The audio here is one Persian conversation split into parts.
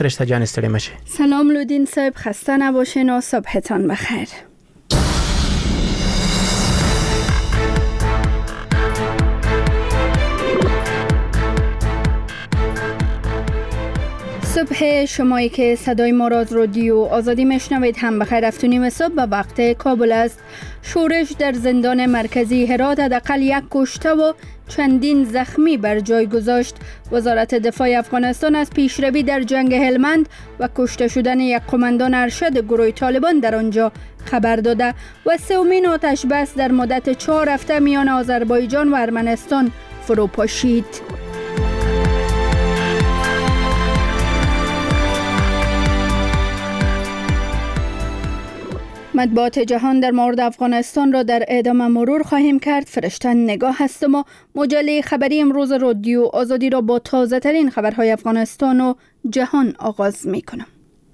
فرشته جان استری مشه. سلام لودین صاحب، خسته نباشین و صبحتان بخیر. صبح شمایی که صدای ما را از رادیو آزادی میشنوید هم بخیر. 7:30 صبح به وقت کابل است. شورش در زندان مرکزی هرات حداقل 1 کشته و چندین زخمی بر جای گذاشت. وزارت دفاع افغانستان از پیشروی در جنگ هلمند و کشته شدن یک قماندان ارشد گروه طالبان در آنجا خبر داده و سومین آتش بس در مدت 4 هفته میان آذربایجان و ارمنستان فرو پاشید. مطبوعات جهان در مورد افغانستان را در ادامه مرور خواهیم کرد. فرشته نگاه هستم و مجله خبری امروز رادیو آزادی را با تازه ترین خبرهای افغانستان و جهان آغاز می کنم.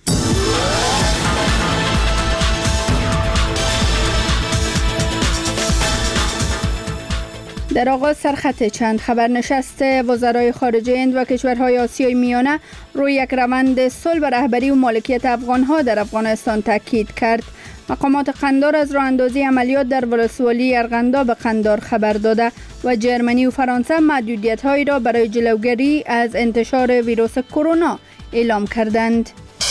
در آغاز سرخط چند خبر. نشست وزرای خارجه هند و کشورهای آسیای میانه روی یک روند صلح و رهبری و مالکیت افغانها در افغانستان تاکید کرد. مقامات قندار از راه اندازی عملیات در ولسوالی ارغندا به قندار خبر داده و جرمنی و فرانسه محدودیت‌هایی را برای جلوگیری از انتشار ویروس کرونا اعلام کردند.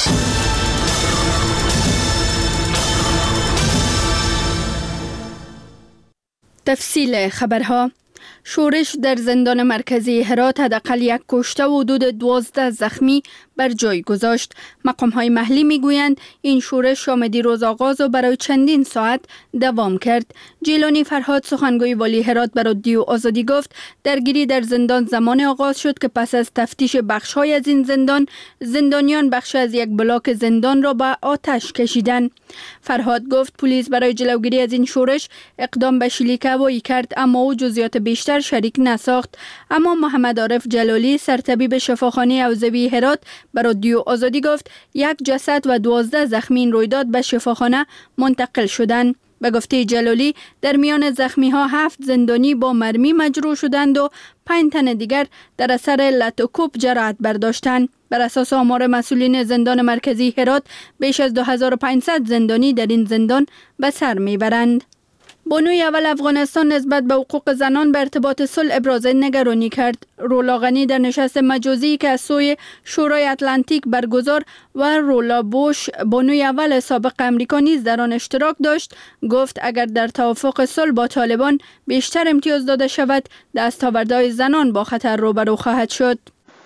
تفصیل خبرها. شورش در زندان مرکزی هرات حداقل 1 کشته و حدود 12 زخمی بر جای گذاشت. مقام‌های محلی میگویند این شورش شام دیروز آغاز و برای چندین ساعت دوام کرد. جیلانی فرهاد سخنگوی والی هرات به رادیو آزادی گفت درگیری در زندان زمان آغاز شد که پس از تفتیش بخش‌های از این زندانیان بخش از یک بلاک زندان را به آتش کشیدند. فرهاد گفت پلیس برای جلوگیری از این شورش اقدام به شلیک هوایی کرد اما او جزئیات بیشتر شریک نساخت. اما محمد عارف جلالی سرطبیب شفاخانه حوزوی هرات به رادیو آزادی گفت 1 جسد و 12 زخمی این رویداد به شفاخانه منتقل شدند. به گفته جلالی در میان زخمی ها 7 زندانی با مرمی مجروح شدند و 5 تن دیگر در اثر لطوکوب جراحت برداشتند. بر اساس آمار مسئولین زندان مرکزی هرات بیش از 2500 زندانی در این زندان به سر میبرند. بانوی اول افغانستان نسبت به حقوق زنان به ارتباط صلح ابراز نگرانی کرد. رولا غنی در نشست مجازی که از سوی شورای اتلانتیک برگزار و رولا بوش بانوی اول سابق امریکا نیز در آن اشتراک داشت گفت اگر در توافق صلح با طالبان بیشتر امتیاز داده شود دستاوردهای زنان با خطر روبرو خواهد شد.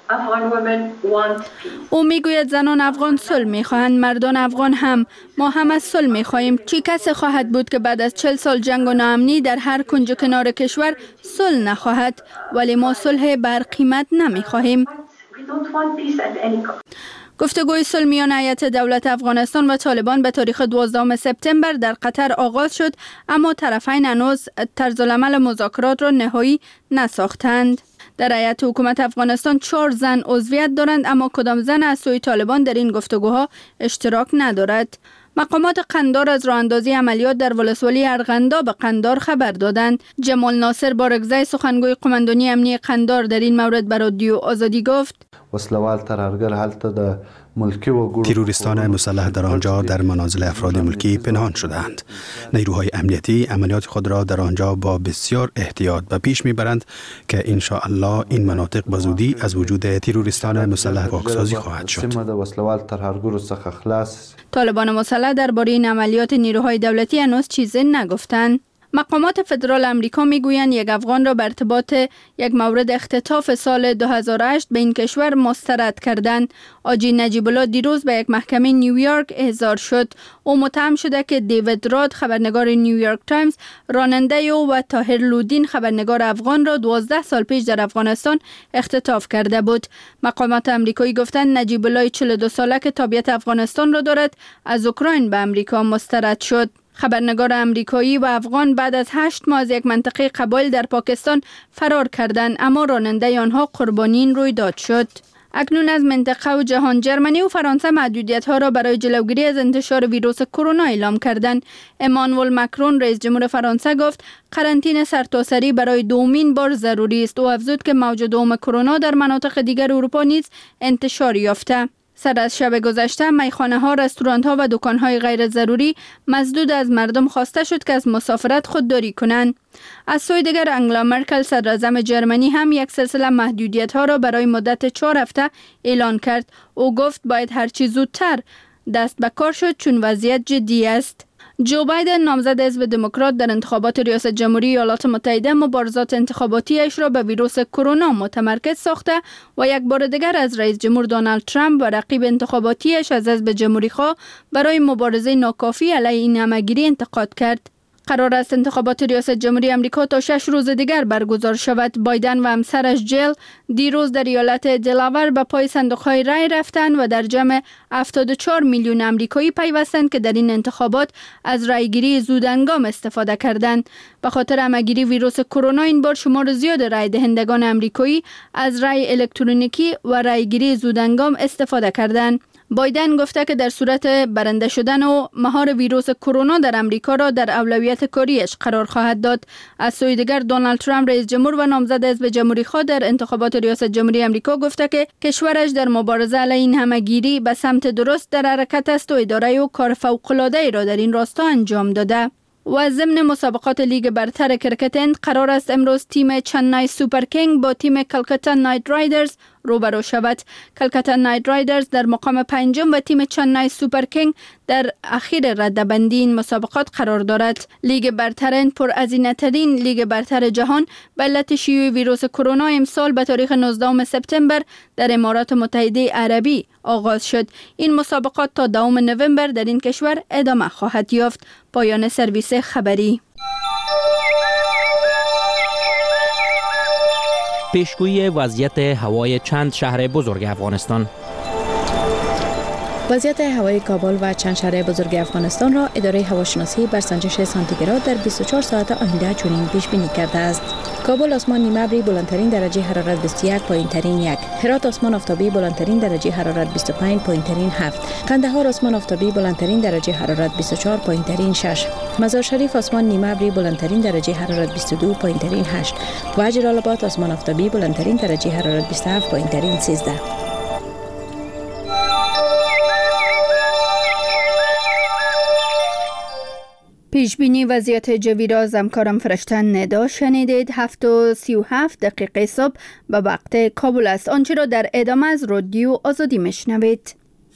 او میگوید زنان افغان صلح میخواهند، مردان افغان هم. ما هم از صلح میخواهیم. چی کسی خواهد بود که بعد از 40 سال جنگ و ناامنی در هر کنج و کنار کشور صلح نخواهد؟ ولی ما صلح بر قیمت نمیخواهیم. گفتگوی صلح میان هیئت دولت افغانستان و طالبان به تاریخ 12 سپتامبر در قطر آغاز شد اما طرفین هنوز طرزالعمل مذاکرات را نهایی نساختند. در هیئت حکومت افغانستان 4 زن عضویت دارند اما کدام زن از سوی طالبان در این گفتگوها اشتراک ندارد. مقامات قندار از راه اندازی عملیات در ولسوالی ارغندا به قندار خبر دادند. جمال ناصر بارگزای سخنگوی قماندانی امنیه قندار در این مورد به رادیو آزادی گفت وسلوال ترهرگر حالت د ملکی و تروریستان مسلح در آنجا در منازل افراد ملکی پنهان شدند. نیروهای امنیتی عملیات خود را در آنجا با بسیار احتیاط به پیش میبرند که ان شاء الله این مناطق به زودی از وجود تروریستان مسلح پاکسازی خواهد شد. طالبان مسلح درباره این عملیات نیروهای دولتی هنوز چیزی نگفتند. مقامات فدرال امریکا میگویند یک افغان را به ارتباط یک مورد اختطاف سال 2008 به این کشور مسترد کردند. آجی نجیب الله دیروز به یک محکمه نیویورک احضار شد. او متهم شده که دیوید راد خبرنگار نیویورک تایمز راننده او و طاهر لودین خبرنگار افغان را 12 سال پیش در افغانستان اختطاف کرده بود. مقامات امریکایی گفتند نجیب الله 42 ساله که تابعیت افغانستان را دارد از اوکراین به امریکا مسترد شد. خبرنگار امریکایی و افغان بعد از 8 ماه از یک منطقه قبایل در پاکستان فرار کردند اما راننده آنها قربانی این رویداد شد. اکنون از منطقه و جهان جرمنی و فرانسه محدودیت‌ها را برای جلوگیری از انتشار ویروس کرونا اعلام کردند. امانوئل مکرون رئیس جمهور فرانسه گفت قرنطینه سرتاسری برای دومین بار ضروری است و افزود که موج دوم کرونا در مناطق دیگر اروپا نیز انتشار یافته. سر از شب گذشته میخانه ها، رستوران ها و دکان های غیر ضروری مسدود از مردم خواسته شد که از مسافرت خودداری کنند. از سوی دیگر انگلا مرکل صدراعظم جرمنی هم یک سلسله محدودیت ها را برای مدت 4 هفته اعلان کرد. او گفت باید هرچی زودتر دست به کار شد چون وضعیت جدی است. جو بایدن نامزد حزب دموکرات در انتخابات ریاست جمهوری ایالات متحده مبارزات انتخاباتیش را به ویروس کرونا متمرکز ساخته و یک بار دیگر از رئیس جمهور دونالد ترامپ و رقیب انتخاباتیش از حزب جمهوری‌خواه برای مبارزه ناکافی علیه این همه‌گیری انتقاد کرد. قرار است انتخابات ریاست جمهوری امریکا تا 6 روز دیگر برگزار شود. بایدن و همسرش جیل دیروز در ایالت دلاور به پای صندوق‌های رای رفتند و در جمع 74 میلیون امریکایی پیوستند که در این انتخابات از رایگیری زودهنگام استفاده کردند. به خاطر همه‌گیری ویروس کرونا این بار شمار زیاد رای دهندگان امریکایی از رای الکترونیکی و رایگیری زودهنگام استفاده کردند. بایدن گفته که در صورت برنده شدن و مهار ویروس کرونا در امریکا را در اولویت کاریش قرار خواهد داد. از سوی دیگر دونالد ترامپ رئیس جمهور و نامزد حزب جمهوری‌خواه در انتخابات ریاست جمهوری امریکا گفته که کشورش در مبارزه علیه این همه‌گیری به سمت درست در حرکت است و اداره و کار فوق‌العاده‌ای را در این راستا انجام داده. و ضمن مسابقات لیگ برتر کرکت هند قرار است امروز تیم چنای سوپر کینگ با تیم کلکتا نایت رایدرز روبرو شود. کلکتا نایت رایدرز در مقام پنجم و تیم چنای سوپر کینگ در اخیر رده‌بندی این مسابقات قرار دارد. لیگ برتر هند پرهزینه‌ترین لیگ برتر جهان به علت شیوع ویروس کرونا امسال به تاریخ 19 سپتامبر در امارات متحده عربی آغاز شد. این مسابقات تا 2 نوامبر در این کشور ادامه خواهد یافت. پایان سرویس خبری. پیشگویی وضعیت هوای چند شهر بزرگ افغانستان. وضعیت هوای کابل و چند شهر بزرگ افغانستان را اداره هواشناسی بر سنجش سانتیگراد در 24 ساعت آینده چنین پیش بینی کرده است. کابل آسمان نیمه ابری بلندترین درجه حرارت 21 پایینترین 1. هرات آسمان آفتابی بلندترین درجه حرارت 25 پایینترین 7. قندهار آسمان آفتابی بلندترین درجه حرارت 24 پایینترین 6. مزار شریف آسمان نیمه ابری بلندترین درجه حرارت 22 پایینترین 8 و جلال آباد آسمان آفتابی بلندترین درجه حرارت 27 پایینترین 13. پیشبینی وضعیت جوی را از همکارم فرشته ندا شنیدید. 7:37 صبح به وقت کابل است. آنچه را در ادامه از رادیو آزادی میشنوید.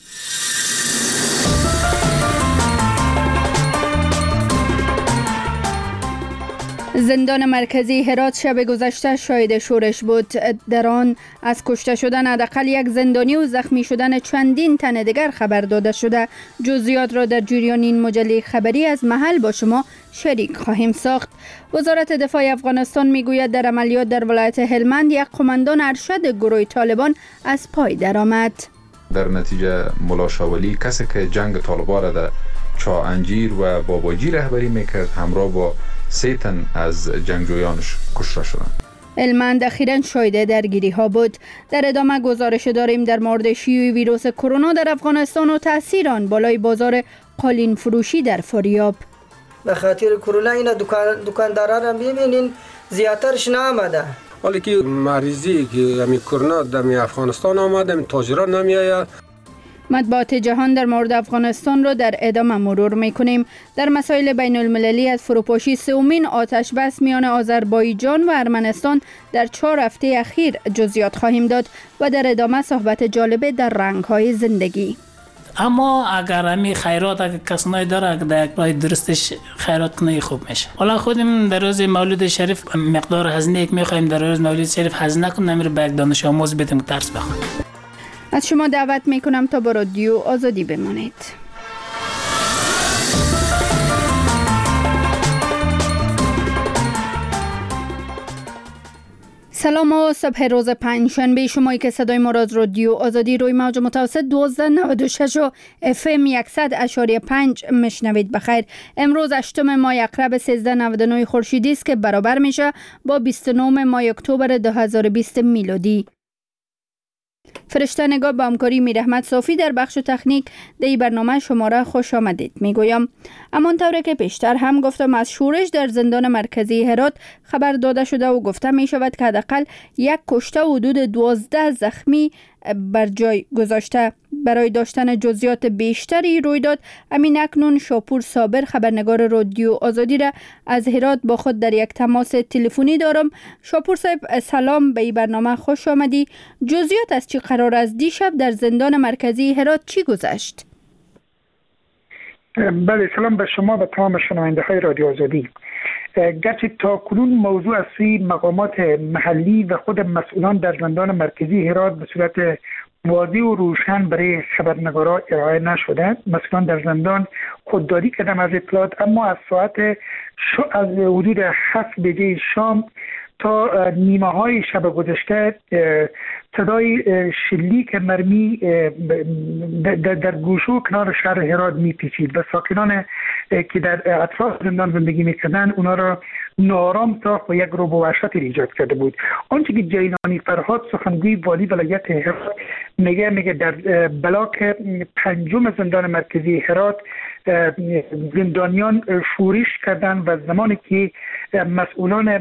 زندان مرکزی هرات شب گذشته شاهد شورش بود. در آن از کشته شدن حداقل 1 زندانی و زخمی شدن چندین تن دیگر خبر داده شده. جزئیات را در جریان این مجله خبری از محل با شما شریک خواهیم ساخت. وزارت دفاع افغانستان میگوید در عملیات در ولایت هلمند 1 قماندان ارشد گروه طالبان از پای درآمد. در نتیجه ملا شاولی کسی که جنگ طالبان را در چاه انجیر و باباجی رهبری میکرد همراه با 3 تن از جنگجویانش کشته شدند. هلمند اخیراً شاهد درگیری ها بود. در ادامه گزارش داریم در مورد شیوع ویروس کرونا در افغانستان و تاثیر آن بالای بازار قالین فروشی در فاریاب. به خاطر کرونا این دکانداران را میبینین زیادترش نآمده. حالی که مریضی که همین کرونا در افغانستان آمده تاجران نمیآید. مطبوعات جهان در مورد افغانستان را در ادامه مرور میکنیم. در مسائل بین المللی از فروپاشی 3مین آتش بس میان آذربایجان و ارمنستان در 4 هفته اخیر جزئیات خواهیم داد و در ادامه صحبت جالب در رنگ‌های زندگی. اما اگر همی خیرات اگر کسانی داره که در یک راه درستش خیرات کنه خوب میشه. حالا خودم در روز مولد شریف مقدار هزینه که میخوایم در روز مولد شریف هزینه کنیم میره به یک دانش آموز بدیم که درس بخونه. از شما دعوت میکنم تا با رادیو آزادی بمانید. سلام و صبح روز پنجشنبه. شمایی که صدای ما را از رادیو آزادی روی موج متوسط 1296 و FM 100.5 میشنوید. بخیر. امروز 8 ماه اکرب 1399 خورشیدی است که برابر میشه با 29 ماه اکتبر 2020 میلادی. فرشته نگاه به همکاری میرحمت صافی در بخش تکنیک در برنامه شما را خوش آمدید میگویم. همانطور که پیشتر هم گفتم از شورش در زندان مرکزی هرات خبر داده شده و گفته می شود که حداقل 1 کشته و حدود 12 زخمی بر جای گذاشته. برای داشتن جزئیات بیشتری رویداد امین اکنون شاپور صابر خبرنگار رادیو آزادی را از هرات با خود در یک تماس تلفنی دارم. شاپور صاحب سلام، به این برنامه خوش آمدی. جزئیات از چی قرار است؟ دیشب در زندان مرکزی هرات چی گذشت؟ بله، سلام به شما و تمام شنونده های رادیو آزادی. گرچه تا کنون موضوع از سوی مقامات محلی و خود مسئولان در زندان مرکزی هرات به صورت واضح و روشن برای خبرنگاران ارائه نشده، مسئولان در زندان خودداری کردن از اطلاعات، اما از از حدود 7 بجه شام تا نیمه های شب گذشته صدای شلیک مرمی در گوشه و کنار شهر هرات میپیچید و ساکنان که در اطراف زندان زندگی میکردن اونا را نارام ساخت و یک رعب و وحشت ایجاد کرده بود. آنچه که جیلانی فرهاد سخنگوی والی ولایت هرات میگه در بلاک 5 زندان مرکزی هرات زندانیان شورش کردن و زمانی که مسئولان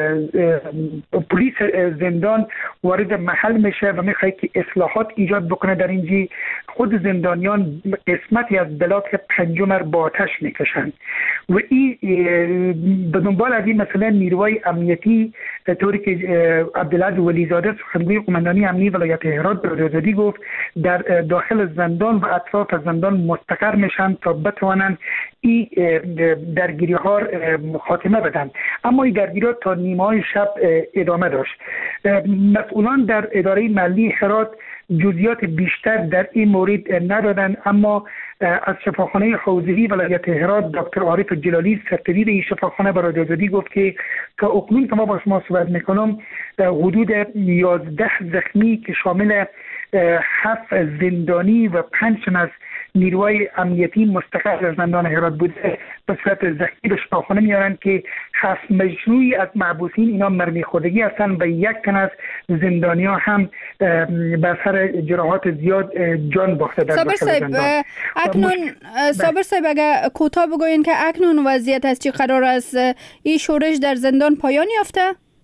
پلیس زندان وارد محل میشه و میخواد که اصلاحات ایجاد بکنه در اینجا، خود زندانیان قسمتی از بلاک 5 را با آتش میکشند و این به دنبال از این مثلا نیروهای امنیتی طوری که عبدالعزیز ولیزاده سخنگوی قماندانی امنی ولایت هرات به رادیو آزادی گفت در داخل زندان و اطراف زندان مستقر میشن تا بتوانند این درگیری ها خاتمه بدن. اما این درگیری ها تا نیمه های شب ادامه داشت. مسئولان در اداره ملی هرات جزئیات بیشتر در این مورد ندادن، اما از شفاخانه حوزه‌ای ولایت هرات دکتر عارف جلالی سرپرست این شفاخانه به رادیو آزادی گفت که تا اکنون که ما با شما صحبت میکنم حدود 11 زخمی که شامل 7 زندانی و 5 از نیروهای امنیتی مستقر در زندان هرات بوده به صورت زخمی به شفاخانه میارن که 7 مجموعی از محبوسین اینا مرمی خوردگی هستن و 1 تن از زندانیا هم به اثر جراحات زیاد جان باخته در داخل زندان. صابر صاحب اگر کوتاه بگوین که اکنون وضعیت از چی قرار است؟ این شورش در زندان پایان یافته؟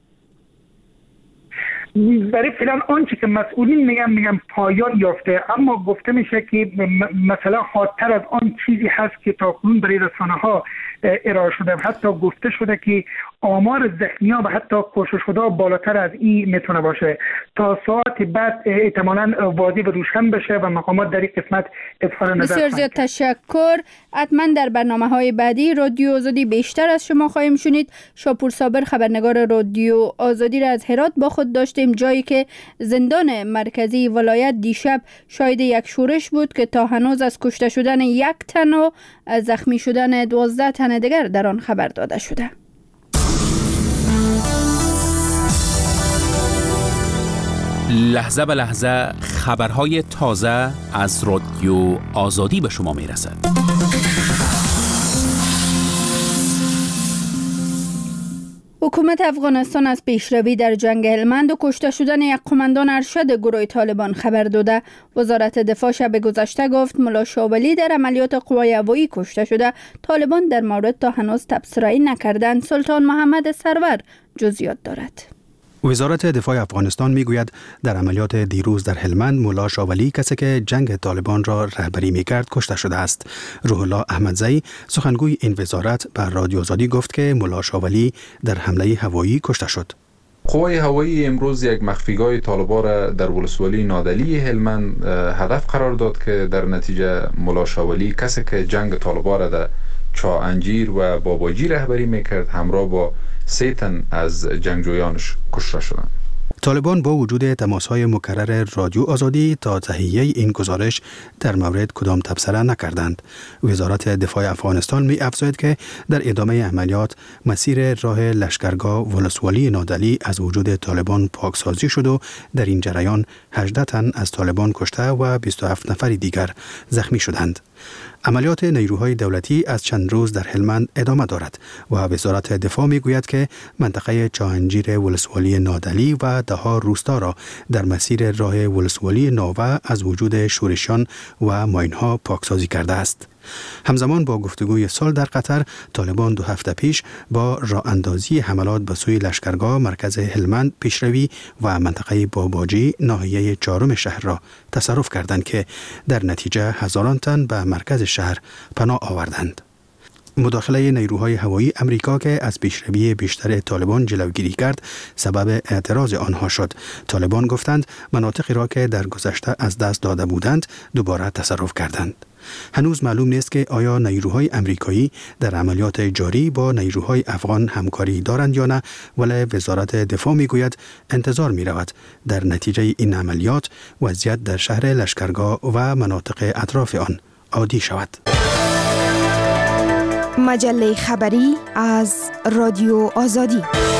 برای فعلا آنچه که مسئولین میگن پایان یافته، اما گفته میشه که مثلا حادتر از آن چیزی هست که تاکنون برای رسانه ها ارائه شده. حتی گفته شده که آمار زخمی‌ها و حتی کشته شده‌ها بالاتر از این میتونه باشه. تا ساعت بعد احتمالاً واضح و روشن بشه و مقامات در این قسمت اظهار نظر بسیار زیاد تشکر. حتما در برنامه‌های بعدی رادیو آزادی بیشتر از شما خواهیم شنید. شاپور صابر خبرنگار رادیو آزادی را از هرات با خود داشتیم، جایی که زندان مرکزی ولایت دیشب شاهد یک شورش بود که تا هنوز از کشته شدن 1 تن و زخمی شدن 12 تن دیگر در آن خبر داده شده. لحظه به لحظه خبرهای تازه از رادیو آزادی به شما میرسد. حکومت افغانستان از پیشروی در جنگ هلمند و کشته شدن یک قماندان ارشد گروه طالبان خبر داده. وزارت دفاع شب گذشته گفت ملا شاولی در عملیات قوای هوایی کشته شده. طالبان در مورد تا هنوز تبصره‌ای نکردند. سلطان محمد سرور جزئیات دارد. وزارت دفاع افغانستان میگوید در عملیات دیروز در هلمند ملا شاولی، کسی که جنگ طالبان را رهبری میکرد، کشته شده است. روح الله احمدزئی سخنگوی این وزارت بر رادیو آزادی گفت که ملا شاولی در حمله هوایی کشته شد. قوای هوایی امروز یک مخفیگاه طالبان را در ولسوالی نادلی هلمند هدف قرار داد که در نتیجه ملا شاولی، کسی که جنگ طالبان را در چا انجیر و باباجی رهبری میکرد، همراه با 3 تن از جنگجویانش کشته شدند. طالبان با وجود تماس‌های مکرر رادیو آزادی تا تهیه این گزارش در مورد کدام تبصره نکردند. وزارت دفاع افغانستان می افزاید که در ادامه عملیات مسیر راه لشکرگاه ولسوالی نادلی از وجود طالبان پاکسازی شد و در این جریان 18 تن از طالبان کشته و 27 نفر دیگر زخمی شدند. عملیات نیروهای دولتی از چند روز در هلمند ادامه دارد و وزارت دفاع می گوید که منطقه چاهنجیر ولسوالی نادلی و 13 روستا را در مسیر راه ولسوالی ناوه از وجود شورشیان و ماین‌ها پاکسازی کرده است. همزمان با گفتگوی صلح در قطر، طالبان 2 هفته پیش با راه اندازی حملات به سوی لشکرگاه مرکز هلمند پیشروی و منطقه باباجی ناحیه 4 شهر را تصرف کردند که در نتیجه هزاران تن به مرکز شهر پناه آوردند. مداخله نیروهای هوایی امریکا که از پیشروی بیشتر طالبان جلوگیری کرد سبب اعتراض آنها شد. طالبان گفتند مناطقی را که در گذشته از دست داده بودند دوباره تصرف کردند. هنوز معلوم نیست که آیا نیروهای امریکایی در عملیات جاری با نیروهای افغان همکاری دارند یا نه، ولی وزارت دفاع میگوید انتظار می رود در نتیجه این عملیات وضعیت در شهر لشکرگاه و مناطق اطراف آن عادی شود. مجله خبری از رادیو آزادی.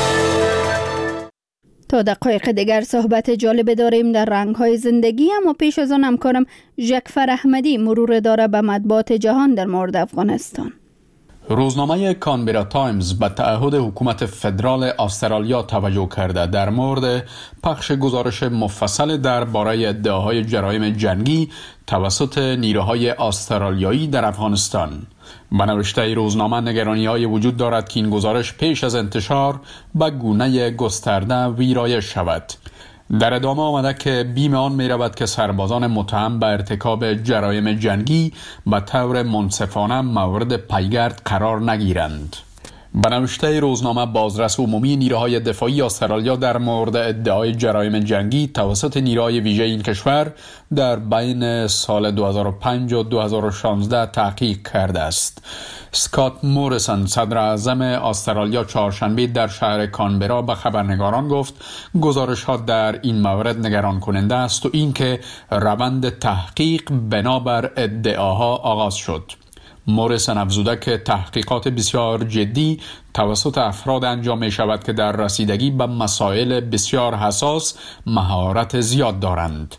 تا دقایق دیگر صحبت جالب داریم در رنگ‌های زندگی، اما پیش از آن همکارم ژکفر احمدی مرور داره به مطبوعات جهان در مورد افغانستان. روزنامه کانبرا تایمز به تعهد حکومت فدرال استرالیا توجه کرده در مورد پخش گزارش مفصل درباره ادعاهای جرایم جنگی توسط نیروهای استرالیایی در افغانستان. به نوشته روزنامه نگرانی‌های وجود دارد که این گزارش پیش از انتشار به گونه گسترده ویرایش شود. در ادامه آمده که بیم آن می رود که سربازان متهم به ارتکاب جرایم جنگی به طور منصفانه مورد پیگرد قرار نگیرند. به نوشته روزنامه بازرس عمومی نیروهای دفاعی استرالیا در مورد ادعای جرایم جنگی توسط نیروهای ویژه این کشور در بین سال 2005 و 2016 تحقیق کرده است. اسکات موریسون صدر اعظم استرالیا چهارشنبه در شهر کانبرا به خبرنگاران گفت گزارش ها در این مورد نگران کننده است و اینکه روند تحقیق بنابر ادعاها آغاز شد. موریسون افزوده که تحقیقات بسیار جدی توسط افراد انجام می شود که در رسیدگی به مسائل بسیار حساس مهارت زیاد دارند.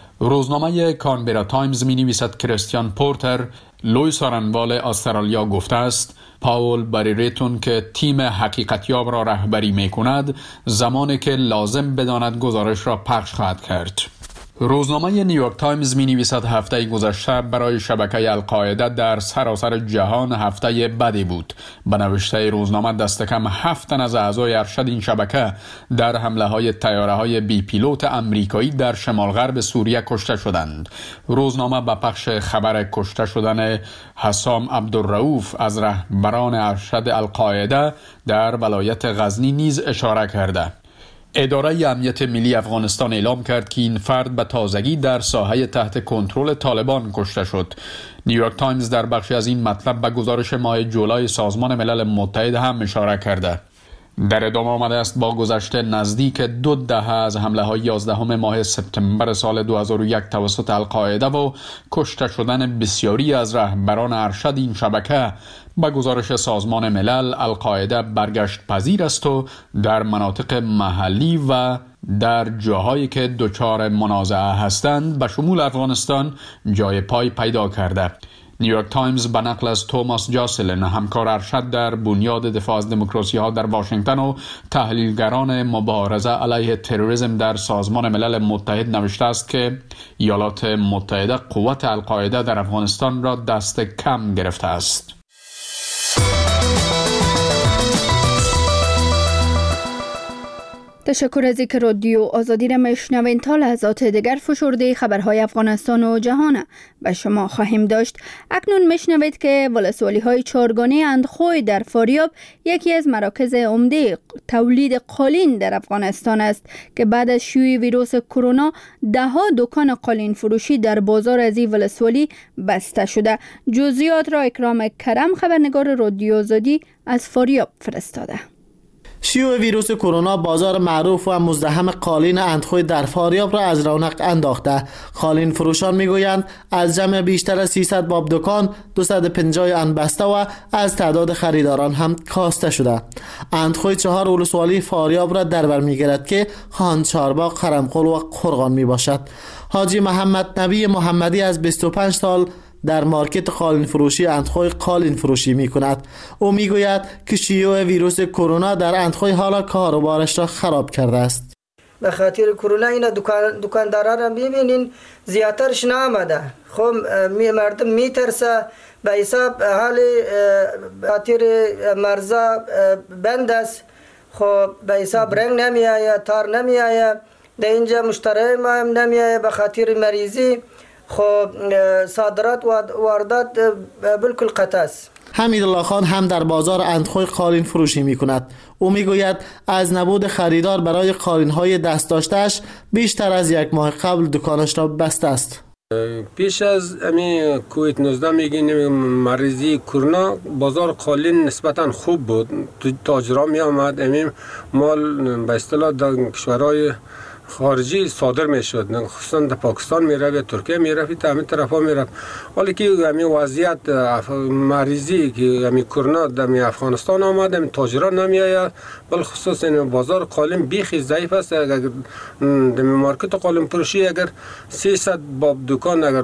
روزنامه کانبرا تایمز می نویسد کریستیان پورتر لوی سارنوال استرالیا گفته است پاول بریریتون که تیم حقیقتیاب را رهبری می کند زمانی که لازم بداند گزارش را پخش خواهد کرد. روزنامه نیویورک تایمز می نویسد هفته گذشته برای شبکه القاعده در سراسر جهان هفته بدی بود. به نوشته روزنامه دست کم 7 تن از اعضای ارشد این شبکه در حمله های طیاره های بی پیلوت امریکایی در شمال غرب سوریه کشته شدند. روزنامه به پخش خبر کشته شدن حسام عبدالرؤوف از رهبران ارشد القاعده در ولایت غزنی نیز اشاره کرده. اداره امنیت ملی افغانستان اعلام کرد که این فرد به تازگی در ساحه تحت کنترل طالبان کشته شد. نیویورک تایمز در بخشی از این مطلب به گزارش ماه جولای سازمان ملل متحد هم اشاره کرده. در ادامه آمده است با گذشت نزدیک 2 دهه از حمله های 11 ماه سپتامبر سال 2001 توسط القاعده و کشته شدن بسیاری از رهبران ارشد این شبکه، با گزارش سازمان ملل القاعده برگشت پذیر است و در مناطق محلی و در جاهایی که دچار منازعه هستند به شمول افغانستان جای پای پیدا کرده. نیویورک تایمز به نقل از توماس جاسلن همکار ارشد در بنیاد دفاع از دموکراسی ها در واشنگتن و تحلیلگران مبارزه علیه تروریسم در سازمان ملل متحد نوشته است که ایالات متحده قوت القاعده در افغانستان را دست کم گرفته است. تشکر از اینکه رادیو آزادی را میشنوین. تا لحظات دیگر فشرده خبرهای افغانستان و جهان به شما خواهیم داشت. اکنون میشنوید که ولسوالی های چارگانه اندخوی در فاریاب یکی از مراکز عمده تولید قالین در افغانستان است که بعد از شیوع ویروس کرونا 10 دکان قالین فروشی در بازار از این ولسوالی بسته شده. جزئیات را اکرام کرم خبرنگار رادیو آزادی از فاریاب فرستاده. شیوع ویروس کرونا بازار معروف و مزدحم قالین اندخوی در فاریاب را از رونق انداخته. قالین فروشان میگویند از جمع بیشتر از 300 باب دکان 250 آن بسته و از تعداد خریداران هم کاسته شده. اندخوی 4 ولسوالی فاریاب را در بر میگیرد که خان چارباغ، خرمخول و قرغان می باشد. حاجی محمد نبی محمدی از 25 سال در مارکت قالین فروشی اندخوی قالین فروشی می کند. او می گوید که شیوع ویروس کرونا در اندخوی حالا کاروبارش را خراب کرده است. به خاطر کرونا این دکاندارا را ببینین زیاترش نامده. خب مردم میترسه به حساب حال خاطر مرزا بند است. خب به حساب رنگ نمی آید، تار نمی آید، در اینجا مشتری ما هم نمی آید به خاطر مریضی. خب صادرات و واردات بالکل قطع است. حمیدالله خان هم در بازار اندخوی قالین فروشی می کند. او می گوید از نبود خریدار برای قالین های دست داشتهش بیشتر از یک ماه قبل دکانش را بسته است. پیش از امی کووید 19 میگین مریضی کرونا بازار قالین نسبتا خوب بود. تاجرا می آمد، امی مال به اصطلاح در کشورهای خارجی صادر میشد، خصوصا در پاکستان میره یا ترکیه میره، تا همین طرفا میره. ولی که همین وضعیت مریضی که همین کرونا در افغانستان آمد، همین تاجرا نمیآید، بل خصوصا این بازار قالین بیخی ضعیف است. اگر در مارکت قالین فروشی اگر 300 باب دکان اگر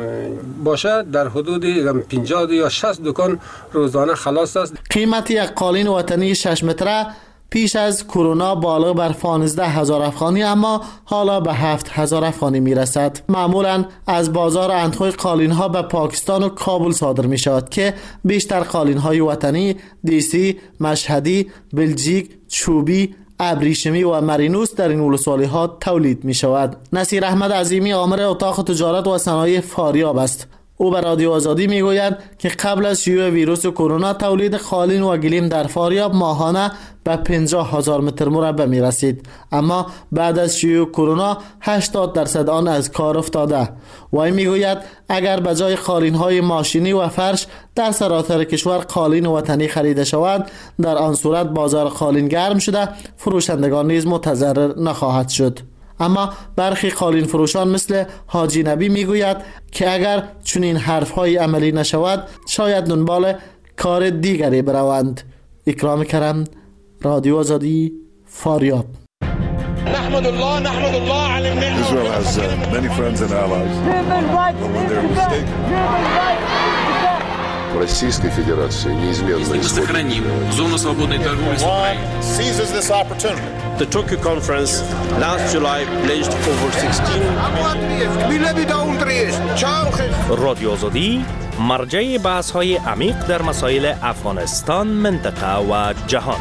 باشه، در حدود 50 یا 60 دکان روزانه خلاص است. قیمت یک قالین وطنی 6 متره پیش از کرونا بالغ بر 15,000 افغانی، اما حالا به 7,000 افغانی می رسد. معمولا از بازار اندخوی قالین ها به پاکستان و کابل صادر می شود که بیشتر قالین های وطنی دیسی، مشهدی، بلژیک، چوبی، ابریشمی و مرینوس در این ولسوالی ها تولید می شود. نصیر احمد عظیمی آمر اتاق تجارت و صنایع فاریاب است. او به رادیو آزادی میگوید که قبل از شیوع ویروس کرونا تولید قالین و گلیم در فاریاب ماهانه به 50,000 متر مربع می رسید، اما بعد از شیوع کرونا 80% آن از کار افتاده. وی میگوید اگر به جای قالین های ماشینی و فرش در سراسر کشور قالین وطنی خریده شود، در آن صورت بازار قالین گرم شده، فروشندگان نیز متضرر نخواهد شد. اما برخی قالین فروشان مثل حاجی نبی میگوید که اگر چنین حرف‌های عملی نشود، شاید دنبال کار دیگری بروند. اکرام کرم، رادیو آزادی، فاریاب. نحمد الله على النعمة. Israel has many friends and allies. When they're mistaken. Российской Федерации неизменно сохраним зону свободной торговли с Украиной. Seizes this opportunity. The Tokyo conference last July pledged over 16 رادیو آزادی مرجع بحث‌های عمیق در مسائل افغانستان، منطقه و جهان.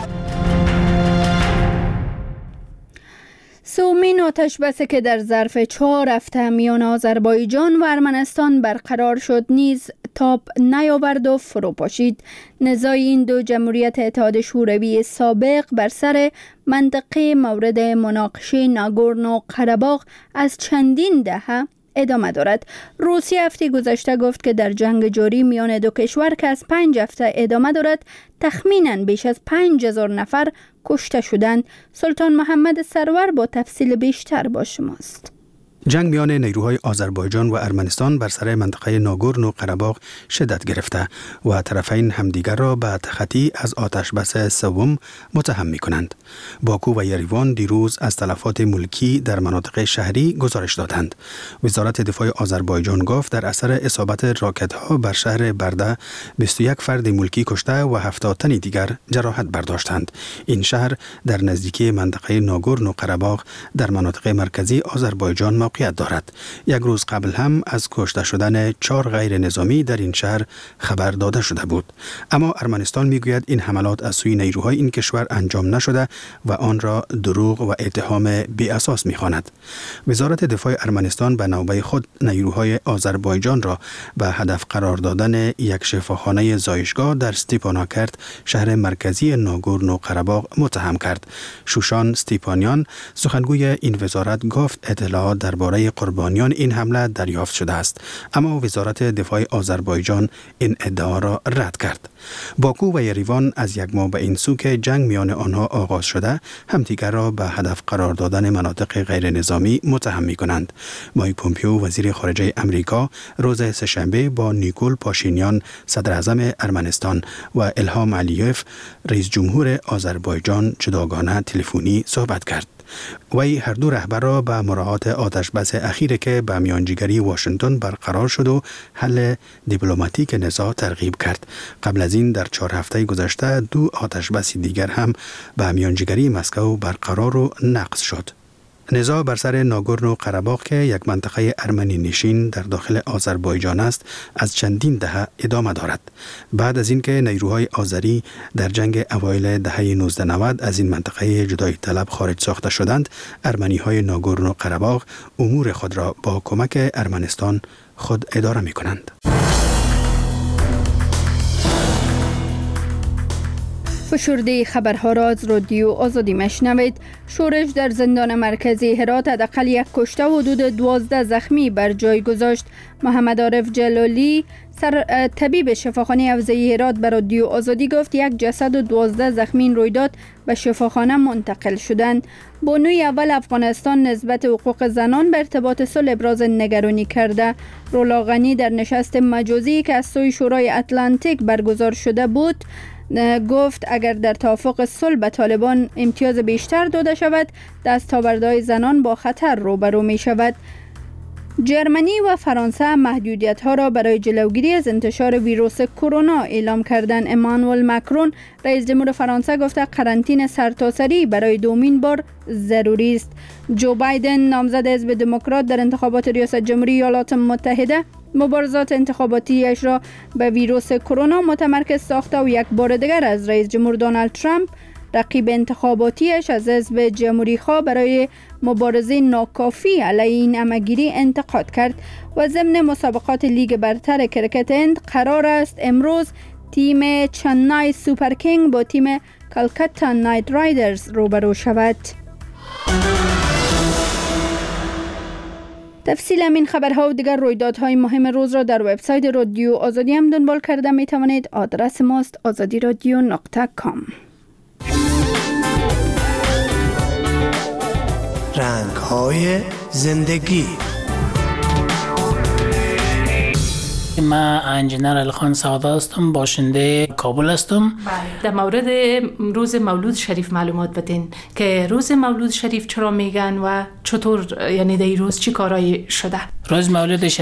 سومین آتش‌بسی که در ظرف 4 هفته میان آذربایجان و ارمنستان برقرار شد نیز تاب نیاورد و فرو پاشید. نزاع این دو جمهوریت اتحاد شوروی سابق بر سر منطقه مورد مناقشه ناگورنو قره‌باغ از چندین دهه ادامه دارد. روسیه هفته گذشته گفت که در جنگ جاری میان دو کشور که از 5 هفته ادامه دارد تخمیناً بیش از 5,000 نفر کشته شدند. سلطان محمد سرور با تفصیل بیشتر با شماست. جنگ میان نیروهای آذربایجان و ارمنستان بر سر منطقه ناگورنو قره‌باغ شدت گرفته و طرفین همدیگر را به تخطی از آتش‌بس سوم متهم می‌کنند. باکو و یریوان دیروز از تلفات ملکی در مناطق شهری گزارش دادند. وزارت دفاع آذربایجان گفت در اثر اصابت راکت‌ها بر شهر برده 21 فرد ملکی کشته و 70 تن دیگر جراحت برداشتند. این شهر در نزدیکی منطقه ناگورنو قره‌باغ در مناطق مرکزی آذربایجان موقعیت دارد. یک روز قبل هم از کشته شدن 4 غیر نظامی در این شهر خبر داده شده بود. اما ارمنستان میگوید این حملات از سوی نیروهای این کشور انجام نشده و آن را دروغ و اتهام بی اساس می‌خواند. وزارت دفاع ارمنستان به نوبه خود نیروهای آذربایجان را به هدف قرار دادن یک شفاخانه زایشگاه در ستیپاناکرت شهر مرکزی ناگورنو قره‌باغ متهم کرد. شوشان ستیپانیان سخنگوی این وزارت گفت اطلاعات درباره قربانیان این حمله دریافت شده است، اما وزارت دفاع آذربایجان این ادعا را رد کرد. باکو و یریوان از یک ماه به این سو که جنگ میان آنها آغاز شده همدیگر را به هدف قرار دادن مناطق غیر نظامی متهم می‌کنند. مایک پومپیو وزیر خارجه امریکا روز سه‌شنبه با نیکول پاشینیان صدر اعظم ارمنستان و الهام علیف رئیس جمهور آذربایجان جداگانه تلفنی صحبت کرد. وی هر دو رهبر را به مراعات آتش‌بس اخیری که به میانجیگری واشنگتن برقرار شد و حل دیپلماتیک نزاع ترغیب کرد. قبل از این در 4 هفته گذشته 2 آتش‌بس دیگر هم به میانجیگری مسکو برقرار و نقض شد. نزاع بر سر ناگورنو قره‌باغ که یک منطقه ارمنی نشین در داخل آذربایجان است از چندین دهه ادامه دارد. بعد از اینکه نیروهای آذری در جنگ اوایل دهه 1990 از این منطقه جدایی طلب خارج ساخته شدند، ارمنی‌های ناگورنو قره‌باغ امور خود را با کمک ارمنستان خود اداره می‌کنند. فشرده خبرها را از رادیو آزادی مشنوید. شورش در زندان مرکزی هرات حداقل یک کشته و حدود 12 زخمی بر جای گذاشت. محمد عارف جلالی طبیب شفاخانه حوزه هرات به رادیو آزادی گفت یک جسد و 12 زخمی این رویداد به شفاخانه منتقل شدند. بانوی اول افغانستان نسبت حقوق زنان به ارتباط صلح ابراز نگرانی کرده. رولا غنی در نشست مجازی که از سوی شورای اتلانتیک برگزار شده بود گفت اگر در توافق صلح به طالبان امتیاز بیشتر داده شود، دستاوردهای زنان با خطر روبرو می شود. جرمنی و فرانسه محدودیت ها را برای جلوگیری از انتشار ویروس کرونا اعلام کردند. امانوئل مکرون رئیس جمهور فرانسه گفته قرنطینه سرتاسری برای دومین بار ضروری است. جو بایدن نامزد حزب دموکرات در انتخابات ریاست جمهوری ایالات متحده مبارزات انتخاباتیش را به ویروس کرونا متمرکز ساخته و یک بار دیگر از رئیس جمهور دونالد ترامپ رقیب انتخاباتیش از حزب جمهوری خواه برای مبارزه ناکافی علیه این همه‌گیری انتقاد کرد. و ضمن مسابقات لیگ برتر کرکت هند قرار است امروز تیم چنای سوپر کینگ با تیم کلکتا نایت رایدرز روبرو شود. تفصیل همین خبرها و دیگر رویدادهای مهم روز را در وبسایت رادیو آزادی هم دنبال کرده می توانید. آدرس ماست azadiradio.com. رنگ‌های زندگی. من انجینر علیخان سعاده هستم، باشنده کابل هستم. در مورد روز مولود شریف معلومات بدین که روز مولود شریف چرا میگن و چطور، یعنی در این روز چی کارایی شده؟ روز مولد